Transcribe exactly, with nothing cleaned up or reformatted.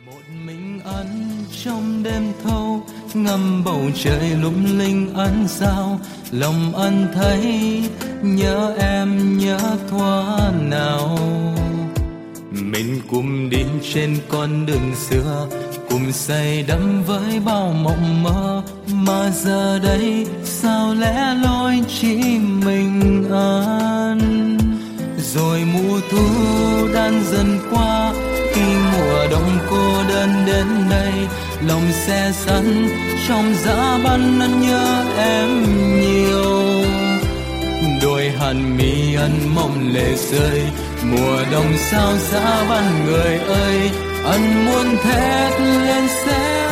Một mình anh trong đêm thâu, ngắm bầu trời lung linh ánh sao, lòng anh thấy nhớ em nhớ thoa nào. Mình cùng đi trên con đường xưa, cùng say đắm với bao mộng mơ, mà giờ đây sao lẽ loi chỉ mình anh. Rồi mùa thu đang dần qua, khi mùa đông cô đơn đến đây, lòng se sắn trong giá băng anh nhớ em nhiều. Đôi hàng mi ân mong lệ rơi, mùa đông sao giá băng người ơi, anh muốn thét lên sẽ